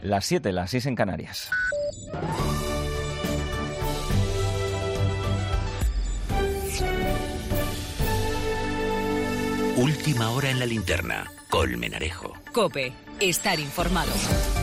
Las 7, las 6 en Canarias. Última hora en la linterna. Colmenarejo. COPE. Estar informado.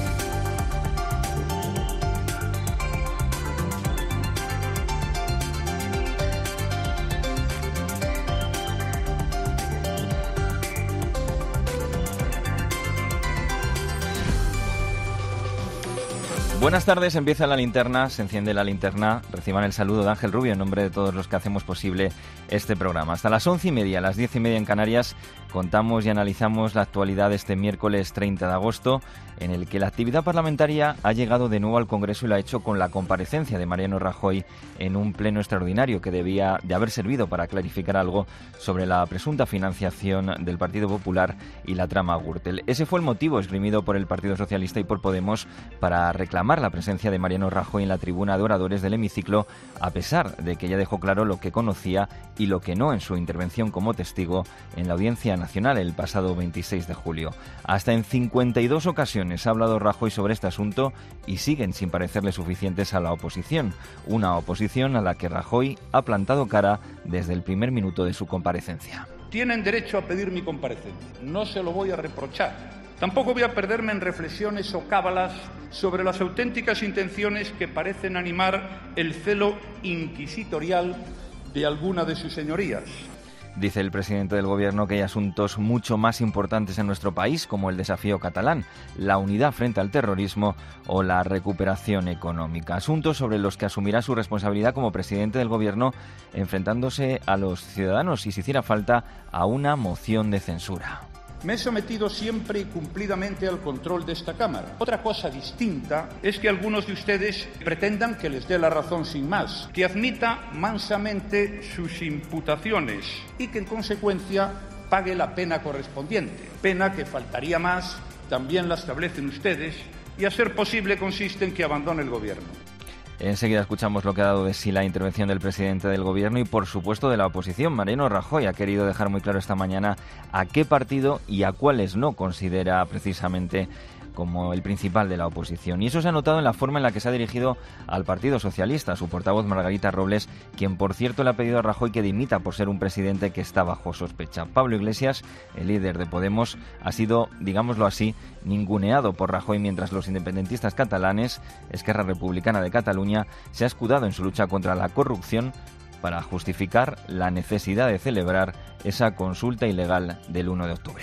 Buenas tardes, empieza la linterna, se enciende la linterna. Reciban el saludo de Ángel Rubio en nombre de todos los que hacemos posible este programa. Hasta las 11:30, las 10:30 en Canarias, contamos y analizamos la actualidad de este miércoles 30 de agosto, en el que la actividad parlamentaria ha llegado de nuevo al Congreso y lo ha hecho con la comparecencia de Mariano Rajoy en un pleno extraordinario que debía de haber servido para clarificar algo sobre la presunta financiación del Partido Popular y la trama Gürtel. Ese fue el motivo esgrimido por el Partido Socialista y por Podemos para reclamar la presencia de Mariano Rajoy en la tribuna de oradores del hemiciclo, a pesar de que ya dejó claro lo que conocía y lo que no en su intervención como testigo en la Audiencia Nacional el pasado 26 de julio. Hasta en 52 ocasiones ha hablado Rajoy sobre este asunto y siguen sin parecerle suficientes a la oposición. Una oposición a la que Rajoy ha plantado cara desde el primer minuto de su comparecencia. Tienen derecho a pedir mi comparecencia, no se lo voy a reprochar. Tampoco voy a perderme en reflexiones o cábalas sobre las auténticas intenciones que parecen animar el celo inquisitorial de alguna de sus señorías. Dice el presidente del Gobierno que hay asuntos mucho más importantes en nuestro país, como el desafío catalán, la unidad frente al terrorismo o la recuperación económica. Asuntos sobre los que asumirá su responsabilidad como presidente del Gobierno, enfrentándose a los ciudadanos y, si hiciera falta, a una moción de censura. Me he sometido siempre y cumplidamente al control de esta Cámara. Otra cosa distinta es que algunos de ustedes pretendan que les dé la razón sin más, que admita mansamente sus imputaciones y que en consecuencia pague la pena correspondiente. Pena que, faltaría más, también la establecen ustedes y, a ser posible, consiste en que abandone el Gobierno. Enseguida escuchamos lo que ha dado de sí la intervención del presidente del Gobierno y, por supuesto, de la oposición. Mariano Rajoy ha querido dejar muy claro esta mañana a qué partido y a cuáles no considera precisamente como el principal de la oposición. Y eso se ha notado en la forma en la que se ha dirigido al Partido Socialista. Su portavoz, Margarita Robles, quien, por cierto, le ha pedido a Rajoy que dimita por ser un presidente que está bajo sospecha. Pablo Iglesias, el líder de Podemos, ha sido, digámoslo así, ninguneado por Rajoy, mientras los independentistas catalanes, Esquerra Republicana de Cataluña, se ha escudado en su lucha contra la corrupción para justificar la necesidad de celebrar esa consulta ilegal del 1 de octubre.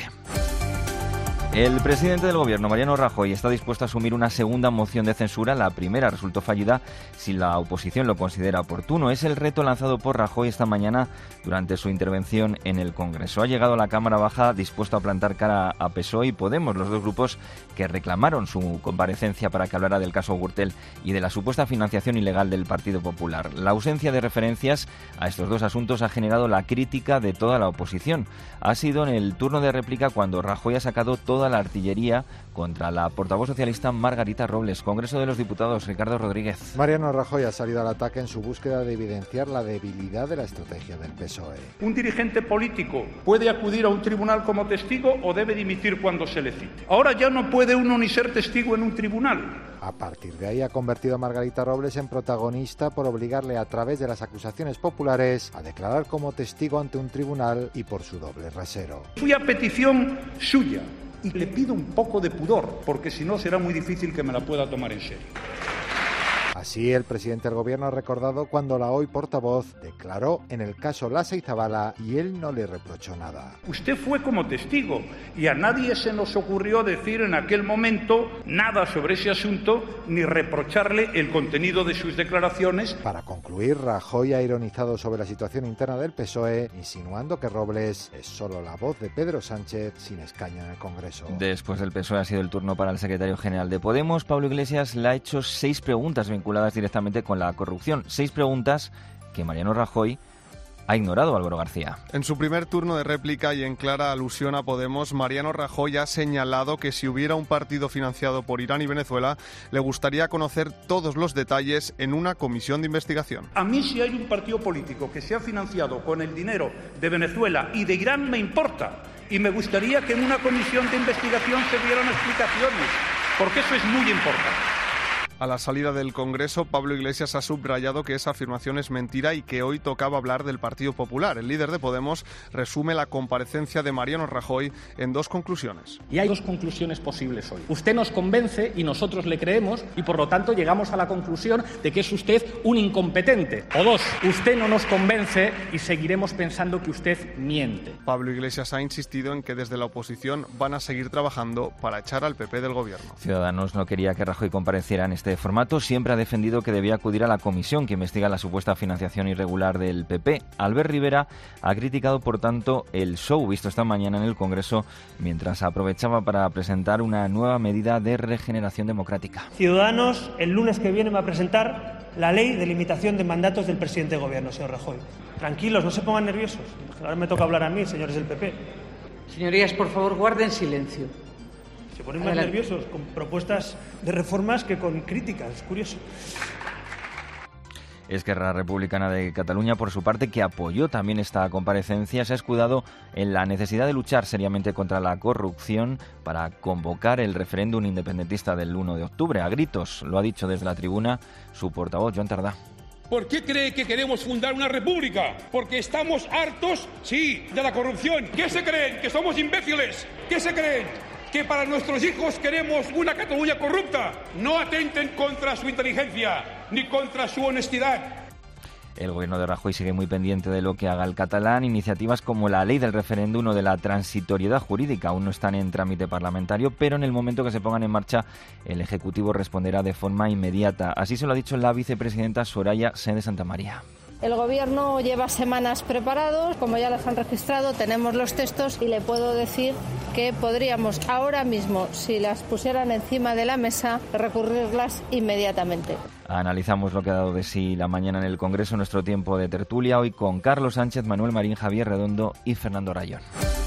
El presidente del Gobierno, Mariano Rajoy, está dispuesto a asumir una segunda moción de censura. La primera resultó fallida si la oposición lo considera oportuno. Es el reto lanzado por Rajoy esta mañana durante su intervención en el Congreso. Ha llegado a la Cámara Baja dispuesto a plantar cara a PSOE y Podemos, los dos grupos que reclamaron su comparecencia para que hablara del caso Gürtel y de la supuesta financiación ilegal del Partido Popular. La ausencia de referencias a estos dos asuntos ha generado la crítica de toda la oposición. Ha sido en el turno de réplica cuando Rajoy ha sacado toda la artillería contra la portavoz socialista Margarita Robles. Congreso de los Diputados, Ricardo Rodríguez. Mariano Rajoy ha salido al ataque en su búsqueda de evidenciar la debilidad de la estrategia del PSOE. Un dirigente político puede acudir a un tribunal como testigo o debe dimitir cuando se le cite. Ahora ya no puede uno ni ser testigo en un tribunal. A partir de ahí ha convertido a Margarita Robles en protagonista por obligarle, a través de las acusaciones populares, a declarar como testigo ante un tribunal y por su doble rasero. Fui a petición suya y le pido un poco de pudor, porque si no será muy difícil que me la pueda tomar en serio. Así, el presidente del Gobierno ha recordado cuando la hoy portavoz declaró en el caso Lasa y Zabala y él no le reprochó nada. Usted fue como testigo y a nadie se nos ocurrió decir en aquel momento nada sobre ese asunto ni reprocharle el contenido de sus declaraciones. Para concluir, Rajoy ha ironizado sobre la situación interna del PSOE, insinuando que Robles es solo la voz de Pedro Sánchez sin escaño en el Congreso. Después del PSOE ha sido el turno para el secretario general de Podemos. Pablo Iglesias le ha hecho 6 preguntas vinculadas directamente con la corrupción. 6 preguntas que Mariano Rajoy ha ignorado, Álvaro García. En su primer turno de réplica y en clara alusión a Podemos, Mariano Rajoy ha señalado que si hubiera un partido financiado por Irán y Venezuela, le gustaría conocer todos los detalles en una comisión de investigación. A mí, si hay un partido político que se ha financiado con el dinero de Venezuela y de Irán, me importa. Y me gustaría que en una comisión de investigación se dieran explicaciones porque eso es muy importante. A la salida del Congreso, Pablo Iglesias ha subrayado que esa afirmación es mentira y que hoy tocaba hablar del Partido Popular. El líder de Podemos resume la comparecencia de Mariano Rajoy en 2 conclusiones. Y hay 2 conclusiones posibles hoy. Usted nos convence y nosotros le creemos y por lo tanto llegamos a la conclusión de que es usted un incompetente. O 2, usted no nos convence y seguiremos pensando que usted miente. Pablo Iglesias ha insistido en que desde la oposición van a seguir trabajando para echar al PP del gobierno. Ciudadanos no quería que Rajoy compareciera en este formato. Siempre ha defendido que debía acudir a la comisión que investiga la supuesta financiación irregular del PP. Albert Rivera ha criticado, por tanto, el show visto esta mañana en el Congreso mientras aprovechaba para presentar una nueva medida de regeneración democrática. Ciudadanos, el lunes que viene va a presentar la ley de limitación de mandatos del presidente de gobierno, señor Rajoy. Tranquilos, no se pongan nerviosos. Ahora me toca hablar a mí, señores del PP. Señorías, por favor, guarden silencio. Se ponen más nerviosos con propuestas de reformas que con críticas, es curioso. Esquerra Republicana de Cataluña, por su parte, que apoyó también esta comparecencia, se ha escudado en la necesidad de luchar seriamente contra la corrupción para convocar el referéndum independentista del 1 de octubre. A gritos, lo ha dicho desde la tribuna su portavoz, Joan Tardá. ¿Por qué cree que queremos fundar una república? ¿Porque estamos hartos, sí, de la corrupción? ¿Qué se creen? ¿Que somos imbéciles? ¿Qué se creen? ¿Que para nuestros hijos queremos una Cataluña corrupta? No atenten contra su inteligencia ni contra su honestidad. El gobierno de Rajoy sigue muy pendiente de lo que haga el catalán. Iniciativas como la ley del referéndum o de la transitoriedad jurídica aún no están en trámite parlamentario, pero en el momento que se pongan en marcha, el Ejecutivo responderá de forma inmediata. Así se lo ha dicho la vicepresidenta Soraya Sáenz de Santamaría. El Gobierno lleva semanas preparados, como ya las han registrado, tenemos los textos y le puedo decir que podríamos ahora mismo, si las pusieran encima de la mesa, recurrirlas inmediatamente. Analizamos lo que ha dado de sí la mañana en el Congreso, nuestro tiempo de tertulia, hoy con Carlos Sánchez, Manuel Marín, Javier Redondo y Fernando Rayón.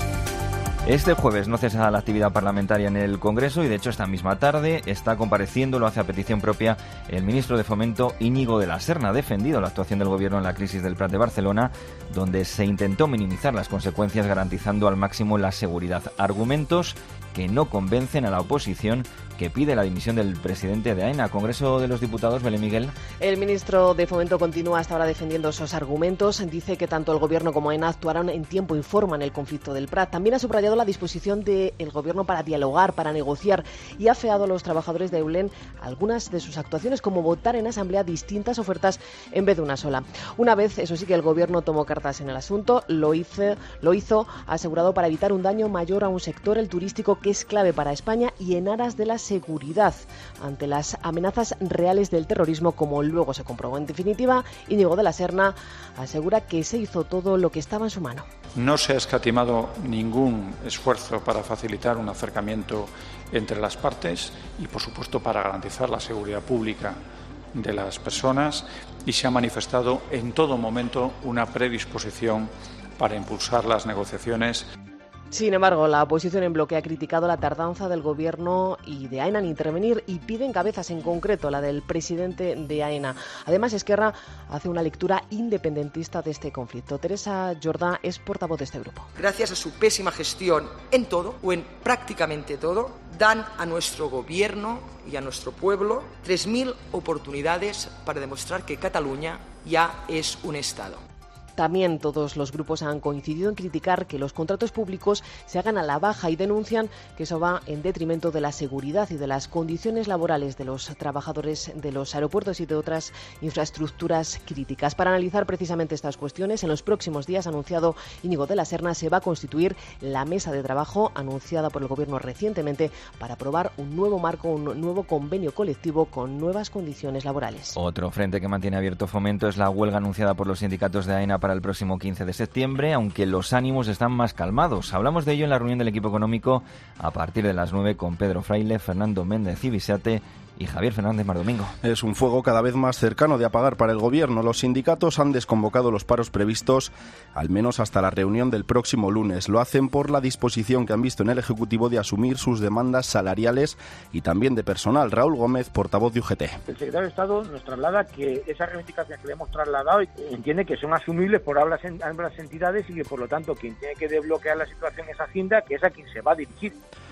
Este jueves no cesa la actividad parlamentaria en el Congreso y, de hecho, esta misma tarde está compareciendo, lo hace a petición propia, el ministro de Fomento, Íñigo de la Serna. Ha defendido la actuación del Gobierno en la crisis del Prat de Barcelona, donde se intentó minimizar las consecuencias garantizando al máximo la seguridad. Argumentos que no convencen a la oposición, que pide la dimisión del presidente de AENA. Congreso de los Diputados, Belén Miguel. El ministro de Fomento continúa hasta ahora defendiendo esos argumentos. Dice que tanto el Gobierno como AENA actuaron en tiempo y forma en el conflicto del Prat. También ha subrayado la disposición del Gobierno para dialogar, para negociar, y ha afeado a los trabajadores de Eulen algunas de sus actuaciones, como votar en asamblea distintas ofertas en vez de una sola. Una vez, eso sí, que el Gobierno tomó cartas en el asunto, lo hizo asegurado para evitar un daño mayor a un sector, el turístico, que es clave para España, y en aras de la seguridad ante las amenazas reales del terrorismo, como luego se comprobó. En definitiva, Íñigo de la Serna asegura que se hizo todo lo que estaba en su mano. No se ha escatimado ningún esfuerzo para facilitar un acercamiento entre las partes y, por supuesto, para garantizar la seguridad pública de las personas, y se ha manifestado en todo momento una predisposición para impulsar las negociaciones. Sin embargo, la oposición en bloque ha criticado la tardanza del Gobierno y de AENA en intervenir y piden cabezas, en concreto la del presidente de AENA. Además, Esquerra hace una lectura independentista de este conflicto. Teresa Jordá es portavoz de este grupo. Gracias a su pésima gestión en todo, o en prácticamente todo, dan a nuestro Gobierno y a nuestro pueblo 3.000 oportunidades para demostrar que Cataluña ya es un Estado. También todos los grupos han coincidido en criticar que los contratos públicos se hagan a la baja y denuncian que eso va en detrimento de la seguridad y de las condiciones laborales de los trabajadores de los aeropuertos y de otras infraestructuras críticas. Para analizar precisamente estas cuestiones, en los próximos días, ha anunciado Íñigo de la Serna, se va a constituir la mesa de trabajo anunciada por el Gobierno recientemente para aprobar un nuevo marco, un nuevo convenio colectivo con nuevas condiciones laborales. Otro frente que mantiene abierto Fomento es la huelga anunciada por los sindicatos de AENA para el próximo 15 de septiembre, aunque los ánimos están más calmados. Hablamos de ello en la reunión del equipo económico a partir de las 9 con Pedro Fraile, Fernando Méndez Ibiseate y Javier Fernández Mardomingo. Es un fuego cada vez más cercano de apagar para el Gobierno. Los sindicatos han desconvocado los paros previstos, al menos hasta la reunión del próximo lunes. Lo hacen por la disposición que han visto en el Ejecutivo de asumir sus demandas salariales y también de personal. Raúl Gómez, portavoz de UGT. El secretario de Estado nos traslada que esas reivindicaciones que le hemos trasladado entiende que son asumibles por ambas entidades y que, por lo tanto, quien tiene que desbloquear la situación es Hacienda, que es a quien se va a dirigir.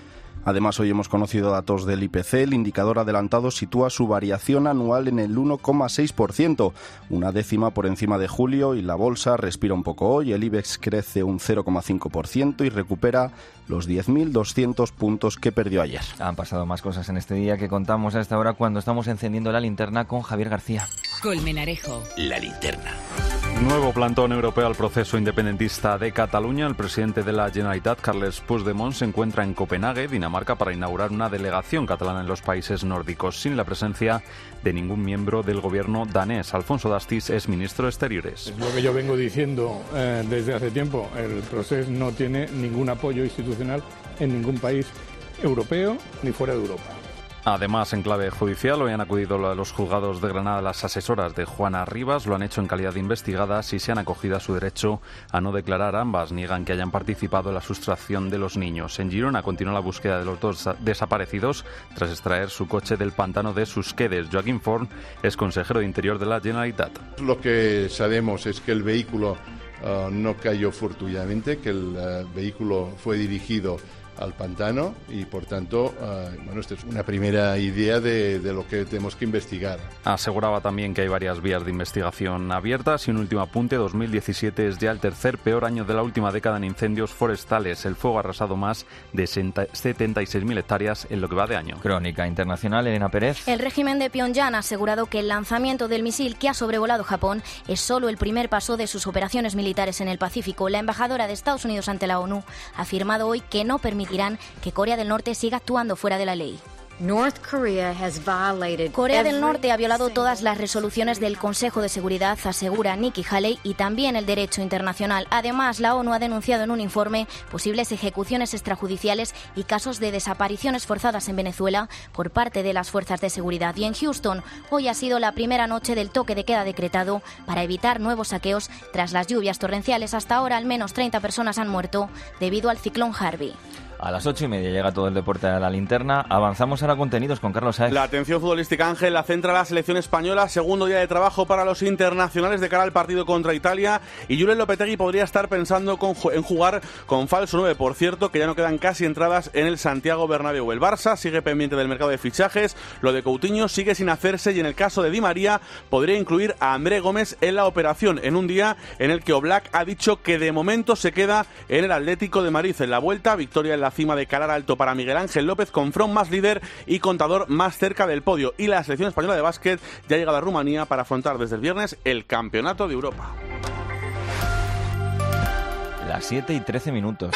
Además, hoy hemos conocido datos del IPC. El indicador adelantado sitúa su variación anual en el 1,6%, una décima por encima de julio, y la bolsa respira un poco hoy. El IBEX crece un 0,5% y recupera los 10.200 puntos que perdió ayer. Han pasado más cosas en este día que contamos a esta hora cuando estamos encendiendo la linterna con Javier García. Colmenarejo. La linterna. Nuevo plantón europeo al proceso independentista de Cataluña. El presidente de la Generalitat, Carles Puigdemont, se encuentra en Copenhague, Dinamarca, para inaugurar una delegación catalana en los países nórdicos, sin la presencia de ningún miembro del gobierno danés. Alfonso Dastis es ministro de Exteriores. Es lo que yo vengo diciendo desde hace tiempo. El proceso no tiene ningún apoyo institucional en ningún país europeo ni fuera de Europa. Además, en clave judicial, hoy han acudido a los juzgados de Granada las asesoras de Juana Rivas. Lo han hecho en calidad de investigadas y se han acogido a su derecho a no declarar. Ambas niegan que hayan participado en la sustracción de los niños. En Girona continúa la búsqueda de los dos desaparecidos tras extraer su coche del pantano de Susquedes. Joaquín Forn es consejero de Interior de la Generalitat. Lo que sabemos es que el vehículo no cayó fortuitamente, que el vehículo fue dirigido al pantano y, por tanto, esta es una primera idea de lo que tenemos que investigar. Aseguraba también que hay varias vías de investigación abiertas y un último apunte: 2017 es ya el tercer peor año de la última década en incendios forestales. El fuego ha arrasado más de 76.000 hectáreas en lo que va de año. Crónica internacional, Elena Pérez. El régimen de Pyongyang ha asegurado que el lanzamiento del misil que ha sobrevolado Japón es solo el primer paso de sus operaciones militares en el Pacífico. La embajadora de Estados Unidos ante la ONU ha afirmado hoy que no permitirán que Corea del Norte siga actuando fuera de la ley. Corea del Norte ha violado todas las resoluciones del Consejo de Seguridad, asegura Nikki Haley, y también el derecho internacional. Además, la ONU ha denunciado en un informe posibles ejecuciones extrajudiciales y casos de desapariciones forzadas en Venezuela por parte de las fuerzas de seguridad. Y en Houston, hoy ha sido la primera noche del toque de queda decretado para evitar nuevos saqueos tras las lluvias torrenciales. Hasta ahora, al menos 30 personas han muerto debido al ciclón Harvey. A las 8:30 llega todo el deporte a la linterna. Avanzamos ahora contenidos con Carlos Saez. La atención futbolística, Ángel, la centra la selección española. Segundo día de trabajo para los internacionales de cara al partido contra Italia. Y Julen Lopetegui podría estar pensando en jugar con falso 9. Por cierto, que ya no quedan casi entradas en el Santiago Bernabéu. El Barça sigue pendiente del mercado de fichajes. Lo de Coutinho sigue sin hacerse. Y en el caso de Di María, podría incluir a André Gómez en la operación. En un día en el que Oblak ha dicho que de momento se queda en el Atlético de Madrid. En la vuelta, victoria en la cima de Calar Alto para Miguel Ángel López, con Front más líder y Contador más cerca del podio. Y la selección española de básquet ya ha llegado a Rumanía para afrontar desde el viernes el Campeonato de Europa. Las 7:13.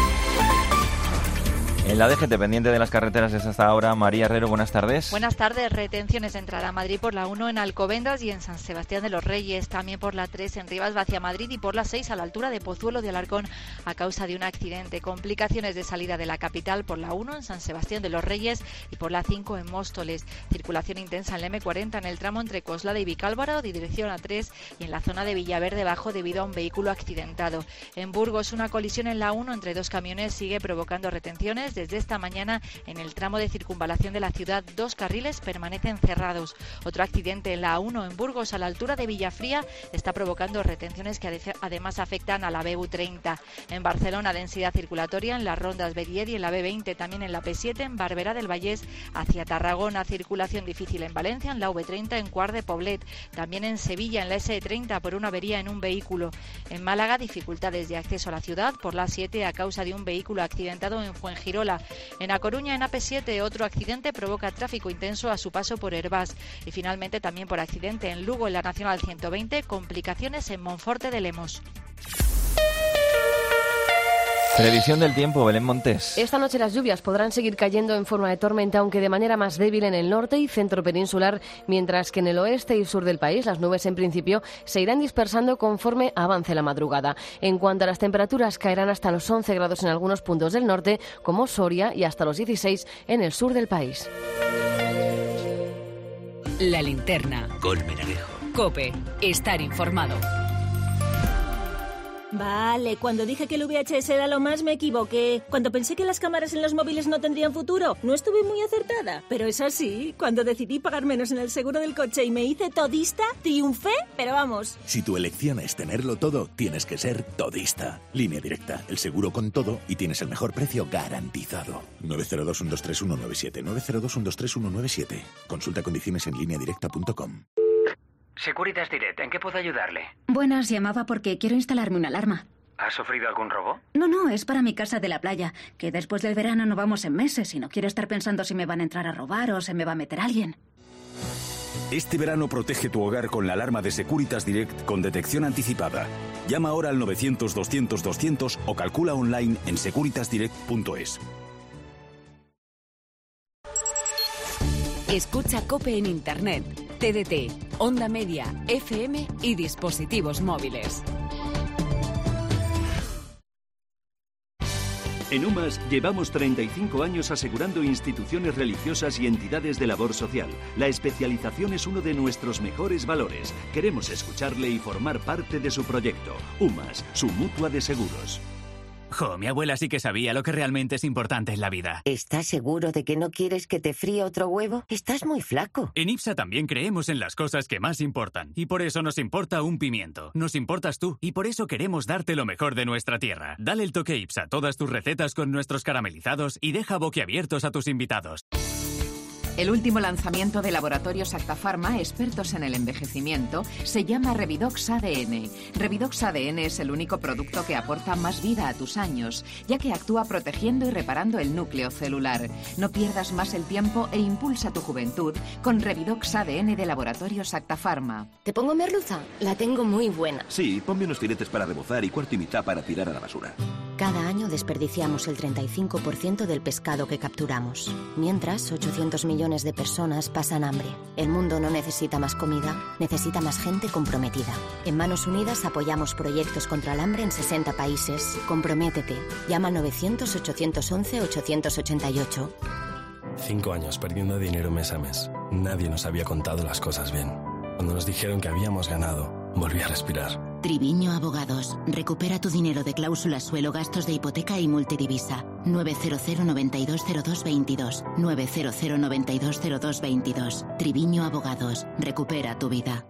En la DGT, pendiente de las carreteras desde hasta ahora, María Herrero, buenas tardes. Buenas tardes. Retenciones de entrada a Madrid por la 1 en Alcobendas y en San Sebastián de los Reyes, también por la 3 en Rivas hacia Madrid y por la 6 a la altura de Pozuelo de Alarcón a causa de un accidente. Complicaciones de salida de la capital por la 1 en San Sebastián de los Reyes y por la 5 en Móstoles. Circulación intensa en la M40 en el tramo entre Coslada y Vicálvaro, de dirección a 3, y en la zona de Villaverde Bajo debido a un vehículo accidentado. En Burgos, una colisión en la 1 entre dos camiones sigue provocando retenciones. Desde esta mañana, en el tramo de circunvalación de la ciudad, 2 carriles permanecen cerrados. Otro accidente en la A1 en Burgos, a la altura de Villafría, está provocando retenciones que además afectan a la BU30. En Barcelona, densidad circulatoria en las rondas B10 y en la B20, también en la P7, en Barberà del Vallès hacia Tarragona. Circulación difícil en Valencia, en la V30, en Quart de Poblet. También en Sevilla, en la S30, por una avería en un vehículo. En Málaga, dificultades de acceso a la ciudad por la 7 a causa de un vehículo accidentado en Fuengirola. En A Coruña, en AP7, otro accidente provoca tráfico intenso a su paso por Hervás. Y finalmente, también por accidente en Lugo, en la Nacional 120, complicaciones en Monforte de Lemos. Previsión del tiempo, Belén Montes. Esta noche las lluvias podrán seguir cayendo en forma de tormenta, aunque de manera más débil en el norte y centro peninsular, mientras que en el oeste y sur del país las nubes en principio se irán dispersando conforme avance la madrugada. En cuanto a las temperaturas, caerán hasta los 11 grados en algunos puntos del norte, como Soria, y hasta los 16 en el sur del país. La linterna. Colmenarejo. COPE. Estar informado. Vale, cuando dije que el VHS era lo más me equivoqué. Cuando pensé que las cámaras en los móviles no tendrían futuro, no estuve muy acertada. Pero es así, cuando decidí pagar menos en el seguro del coche y me hice todista, triunfé, pero vamos. Si tu elección es tenerlo todo, tienes que ser todista. Línea Directa, el seguro con todo y tienes el mejor precio garantizado. 902-123-197, 902-123-197. Consulta condiciones en lineadirecta.com. Securitas Direct, ¿en qué puedo ayudarle? Buenas, llamaba porque quiero instalarme una alarma. ¿Ha sufrido algún robo? No, es para mi casa de la playa, que después del verano no vamos en meses y no quiero estar pensando si me van a entrar a robar o se me va a meter alguien. Este verano protege tu hogar con la alarma de Securitas Direct con detección anticipada. Llama ahora al 900-200-200 o calcula online en securitasdirect.es. Escucha COPE en Internet, TDT, Onda Media, FM y dispositivos móviles. En UMAS llevamos 35 años asegurando instituciones religiosas y entidades de labor social. La especialización es uno de nuestros mejores valores. Queremos escucharle y formar parte de su proyecto. UMAS, su mutua de seguros. Jo, mi abuela sí que sabía lo que realmente es importante en la vida. ¿Estás seguro de que no quieres que te fríe otro huevo? Estás muy flaco. En IPSA también creemos en las cosas que más importan. Y por eso nos importa un pimiento. Nos importas tú. Y por eso queremos darte lo mejor de nuestra tierra. Dale el toque IPSA a todas tus recetas con nuestros caramelizados y deja boquiabiertos a tus invitados. El último lanzamiento de Laboratorios Acta Pharma, expertos en el envejecimiento, se llama Revidox ADN. Revidox ADN es el único producto que aporta más vida a tus años, ya que actúa protegiendo y reparando el núcleo celular. No pierdas más el tiempo e impulsa tu juventud con Revidox ADN de Laboratorios Acta Pharma. ¿Te pongo merluza? La tengo muy buena. Sí, ponme unos filetes para rebozar y cuarto y mitad para tirar a la basura. Cada año desperdiciamos el 35% del pescado que capturamos. Mientras, 800 millones de personas pasan hambre. El mundo no necesita más comida, necesita más gente comprometida. En Manos Unidas apoyamos proyectos contra el hambre en 60 países. Comprométete. Llama al 900-811-888. 5 años perdiendo dinero mes a mes. Nadie nos había contado las cosas bien. Cuando nos dijeron que habíamos ganado, volví a respirar. Triviño Abogados. Recupera tu dinero de cláusulas suelo, gastos de hipoteca y multidivisa. 900 9202 22. 900 9202 22. Triviño Abogados. Recupera tu vida.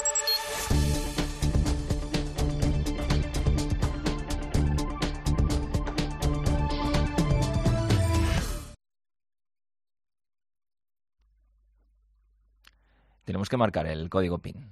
Tenemos que marcar el código PIN.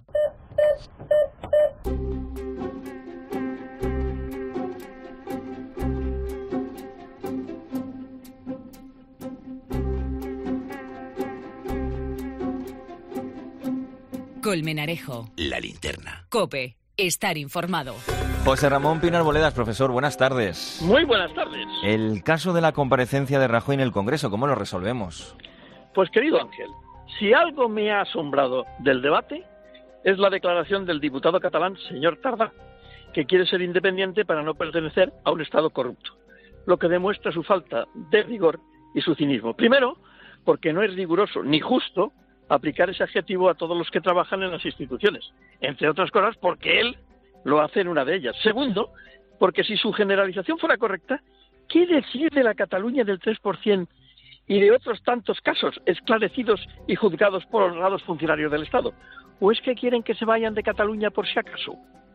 Colmenarejo. La linterna. COPE. Estar informado. José Ramón Pino Arboledas, profesor, buenas tardes. Muy buenas tardes. El caso de la comparecencia de Rajoy en el Congreso, ¿cómo lo resolvemos? Pues querido Ángel, si algo me ha asombrado del debate es la declaración del diputado catalán, señor Tardá, que quiere ser independiente para no pertenecer a un Estado corrupto, lo que demuestra su falta de rigor y su cinismo. Primero, porque no es riguroso ni justo aplicar ese adjetivo a todos los que trabajan en las instituciones, entre otras cosas porque él lo hace en una de ellas. Segundo, porque si su generalización fuera correcta, ¿qué decir de la Cataluña del 3% y de otros tantos casos esclarecidos y juzgados por honrados funcionarios del Estado? ¿O es que quieren que se vayan de Cataluña por si acaso?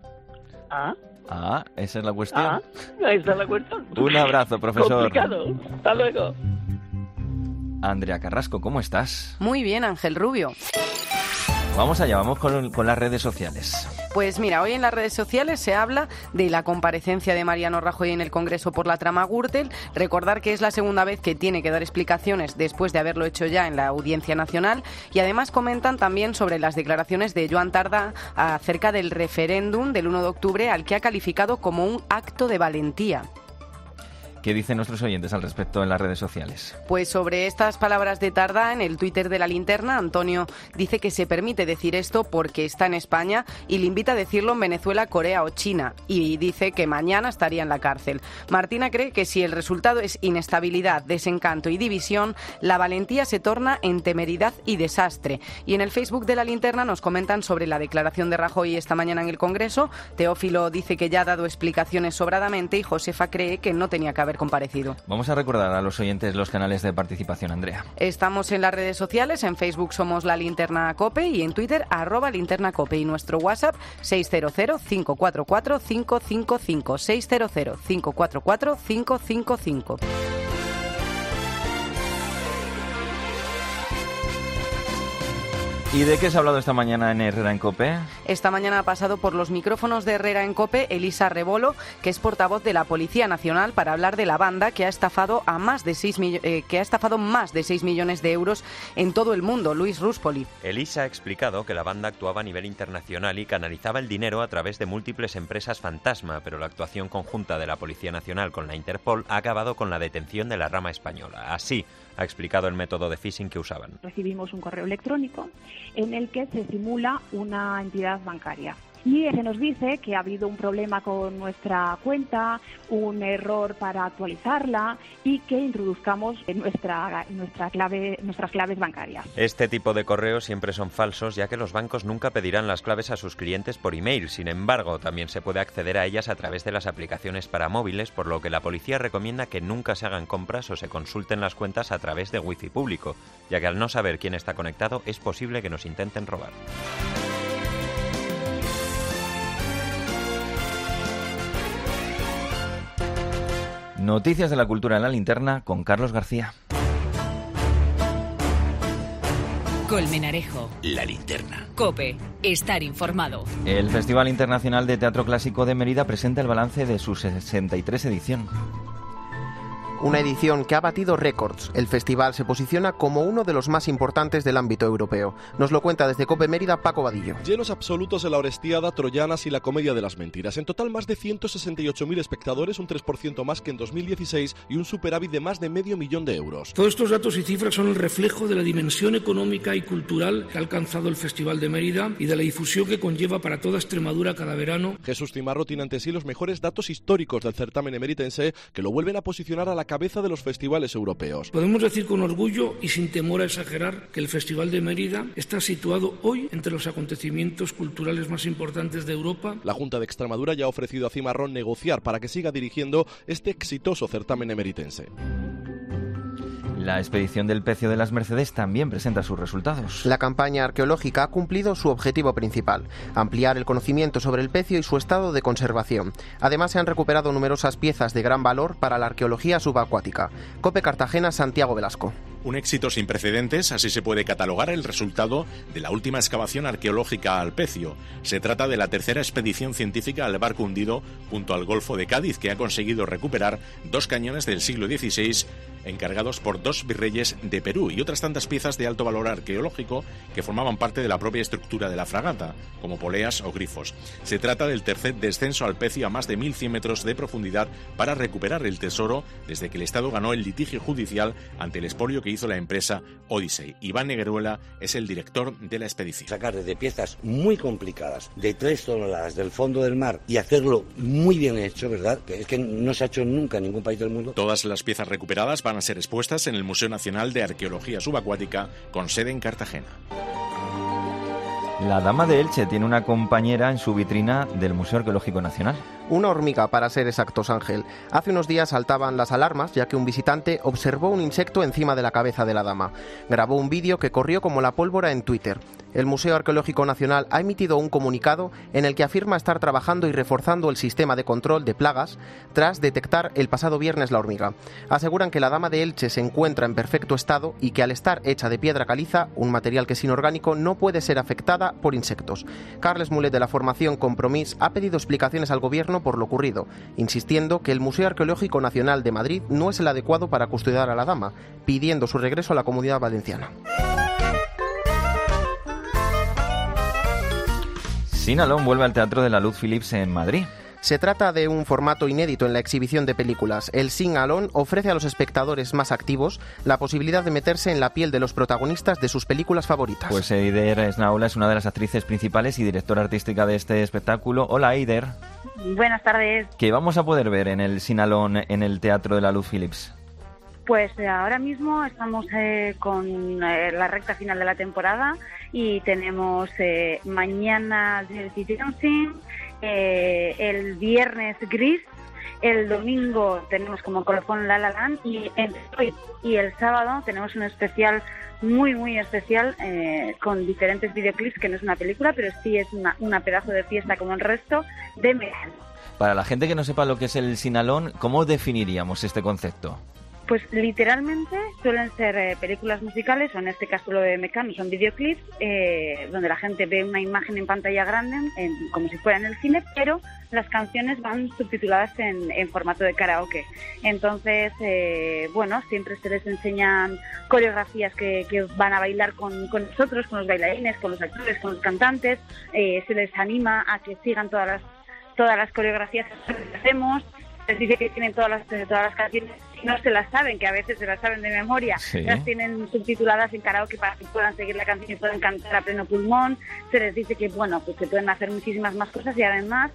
Esa es la cuestión. Ahí está la cuestión. Un abrazo, profesor. Complicado. Hasta luego. Andrea Carrasco, ¿cómo estás? Muy bien, Ángel Rubio. Vamos allá, vamos con las redes sociales. Pues mira, hoy en las redes sociales se habla de la comparecencia de Mariano Rajoy en el Congreso por la trama Gürtel. Recordar que es la segunda vez que tiene que dar explicaciones después de haberlo hecho ya en la Audiencia Nacional. Y además comentan también sobre las declaraciones de Joan Tardá acerca del referéndum del 1 de octubre al que ha calificado como un acto de valentía. ¿Qué dicen nuestros oyentes al respecto en las redes sociales? Pues sobre estas palabras de Tardá, en el Twitter de La Linterna, Antonio dice que se permite decir esto porque está en España y le invita a decirlo en Venezuela, Corea o China, y dice que mañana estaría en la cárcel. Martina cree que si el resultado es inestabilidad, desencanto y división, la valentía se torna en temeridad y desastre. Y en el Facebook de La Linterna nos comentan sobre la declaración de Rajoy esta mañana en el Congreso. Teófilo dice que ya ha dado explicaciones sobradamente y Josefa cree que no tenía que haber comparecido. Vamos a recordar a los oyentes los canales de participación, Andrea. Estamos en las redes sociales, en Facebook somos La Linterna COPE y en Twitter @linternacope y nuestro WhatsApp 600-544-555, 600-544-555. ¿Y de qué se ha hablado esta mañana en Herrera en COPE? Esta mañana ha pasado por los micrófonos de Herrera en COPE Elisa Rebolo, que es portavoz de la Policía Nacional, para hablar de la banda que ha estafado más de 6 millones de euros en todo el mundo. Luis Ruspoli. Elisa ha explicado que la banda actuaba a nivel internacional y canalizaba el dinero a través de múltiples empresas fantasma, pero la actuación conjunta de la Policía Nacional con la Interpol ha acabado con la detención de la rama española. Así ha explicado el método de phishing que usaban. Recibimos un correo electrónico en el que se simula una entidad bancaria. Y se nos dice que ha habido un problema con nuestra cuenta, un error para actualizarla y que introduzcamos nuestras claves bancarias. Este tipo de correos siempre son falsos, ya que los bancos nunca pedirán las claves a sus clientes por email. Sin embargo, también se puede acceder a ellas a través de las aplicaciones para móviles, por lo que la policía recomienda que nunca se hagan compras o se consulten las cuentas a través de wifi público, ya que al no saber quién está conectado es posible que nos intenten robar. Noticias de la cultura en La Linterna con Carlos García. Colmenarejo. La Linterna. COPE. Estar informado. El Festival Internacional de Teatro Clásico de Mérida presenta el balance de su 63 edición. Una edición que ha batido récords. El festival se posiciona como uno de los más importantes del ámbito europeo. Nos lo cuenta desde COPE Mérida Paco Vadillo. Llenos absolutos en la Orestiada, Troyanas y la Comedia de las Mentiras. En total más de 168.000 espectadores, un 3% más que en 2016 y un superávit de más de $500.000 de euros. Todos estos datos y cifras son el reflejo de la dimensión económica y cultural que ha alcanzado el Festival de Mérida y de la difusión que conlleva para toda Extremadura cada verano. Jesús Cimarro tiene ante sí los mejores datos históricos del certamen emeritense que lo vuelven a posicionar a la cabeza de los festivales europeos. Podemos decir con orgullo y sin temor a exagerar que el Festival de Mérida está situado hoy entre los acontecimientos culturales más importantes de Europa. La Junta de Extremadura ya ha ofrecido a Cimarrón negociar para que siga dirigiendo este exitoso certamen emeritense. La expedición del Pecio de las Mercedes también presenta sus resultados. La campaña arqueológica ha cumplido su objetivo principal, ampliar el conocimiento sobre el pecio y su estado de conservación. Además, se han recuperado numerosas piezas de gran valor para la arqueología subacuática. COPE Cartagena, Santiago Velasco. Un éxito sin precedentes, así se puede catalogar el resultado de la última excavación arqueológica al Pecio. Se trata de la tercera expedición científica al barco hundido junto al Golfo de Cádiz, que ha conseguido recuperar 2 cañones del siglo XVI encargados por 2 virreyes de Perú y otras tantas piezas de alto valor arqueológico que formaban parte de la propia estructura de la fragata, como poleas o grifos. Se trata del tercer descenso al Pecio a más de 1.100 metros de profundidad para recuperar el tesoro desde que el Estado ganó el litigio judicial ante el expolio que hizo la empresa Odyssey. Iván Negruela es el director de la expedición. Sacar desde piezas muy complicadas, de 3 toneladas del fondo del mar y hacerlo muy bien hecho, ¿verdad? Que es que no se ha hecho nunca en ningún país del mundo. Todas las piezas recuperadas van a ser expuestas en el Museo Nacional de Arqueología Subacuática, con sede en Cartagena. La Dama de Elche tiene una compañera en su vitrina del Museo Arqueológico Nacional. Una hormiga, para ser exactos, Ángel. Hace unos días saltaban las alarmas, ya que un visitante observó un insecto encima de la cabeza de la dama. Grabó un vídeo que corrió como la pólvora en Twitter. El Museo Arqueológico Nacional ha emitido un comunicado en el que afirma estar trabajando y reforzando el sistema de control de plagas tras detectar el pasado viernes la hormiga. Aseguran que la Dama de Elche se encuentra en perfecto estado y que al estar hecha de piedra caliza, un material que es inorgánico, no puede ser afectada por insectos. Carles Mulet, de la formación Compromís, ha pedido explicaciones al gobierno por lo ocurrido, insistiendo que el Museo Arqueológico Nacional de Madrid no es el adecuado para custodiar a la dama, pidiendo su regreso a la Comunidad Valenciana. Sinalón vuelve al Teatro de la Luz Philips en Madrid. Se trata de un formato inédito en la exhibición de películas. El Sing Along ofrece a los espectadores más activos la posibilidad de meterse en la piel de los protagonistas de sus películas favoritas. Pues Eider Esnaola es una de las actrices principales y directora artística de este espectáculo. Hola, Eider. Buenas tardes. ¿Qué vamos a poder ver en el Sing Along en el Teatro de la Luz Philips? Pues ahora mismo estamos con la recta final de la temporada y tenemos mañana Dirty Dancing, el viernes Gris, el domingo tenemos como colofón La La Land y el sábado tenemos un especial muy especial con diferentes videoclips, que no es una película, pero sí es una pedazo de fiesta como el resto de Mecano. Para la gente que no sepa lo que es el Sing Along, ¿cómo definiríamos este concepto? Pues literalmente suelen ser películas musicales, o en este caso lo de Mecano son videoclips, donde la gente ve una imagen en pantalla grande, como si fuera en el cine, pero las canciones van subtituladas en formato de karaoke. Entonces, siempre se les enseñan coreografías que van a bailar con nosotros, con los bailarines, con los actores, con los cantantes. Se les anima a que sigan todas las coreografías que hacemos. Les dice que tienen todas las canciones, no se las saben, que a veces se las saben de memoria, sí. Las tienen subtituladas en karaoke para que puedan seguir la canción y puedan cantar a pleno pulmón. Se les dice que que pueden hacer muchísimas más cosas y además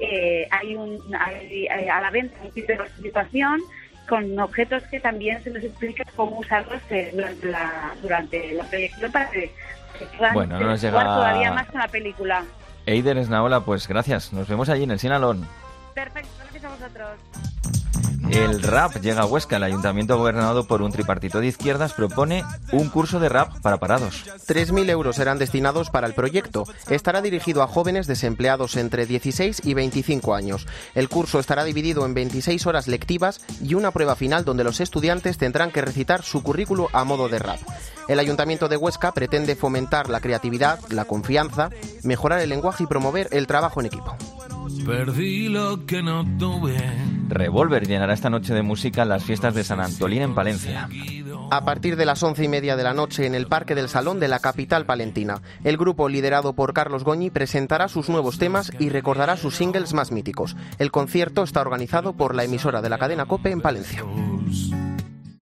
hay a la venta un kit de participación con objetos que también se les explica cómo usarlos durante la proyección para que puedan jugar todavía más con la película. Eider Esnaola, pues gracias, nos vemos allí en el Sing Along. Perfecto, gracias a vosotros. El rap llega a Huesca. El ayuntamiento gobernado por un tripartito de izquierdas propone un curso de rap para parados. 3.000 euros serán destinados para el proyecto. Estará dirigido a jóvenes desempleados entre 16 y 25 años. El curso estará dividido en 26 horas lectivas y una prueba final donde los estudiantes tendrán que recitar su currículo a modo de rap. El ayuntamiento de Huesca pretende fomentar la creatividad, la confianza, mejorar el lenguaje y promover el trabajo en equipo. Perdí lo que no tuve. Revolver llenará esta noche de música las fiestas de San Antolín en Palencia. A partir de las 11:30 de la noche en el Parque del Salón de la capital palentina, el grupo liderado por Carlos Goñi presentará sus nuevos temas y recordará sus singles más míticos. El concierto está organizado por la emisora de la cadena COPE en Palencia.